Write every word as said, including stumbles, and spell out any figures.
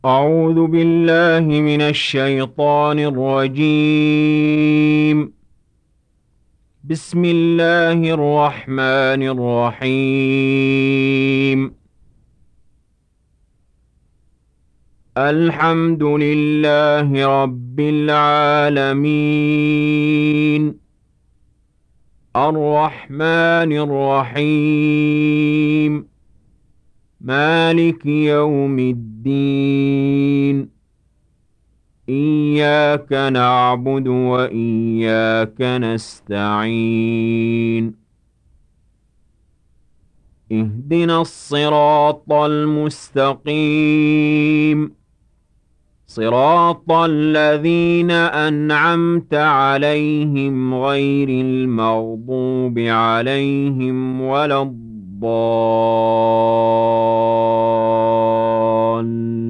أعوذ بالله من الشيطان الرجيم. بسم الله الرحمن الرحيم. الحمد لله رب العالمين. الرحمن الرحيم. مالك يوم الدين. إياك نعبد وإياك نستعين. اهدنا الصراط المستقيم، صراط الذين أنعمت عليهم غير المغضوب عليهم ولا الضالين.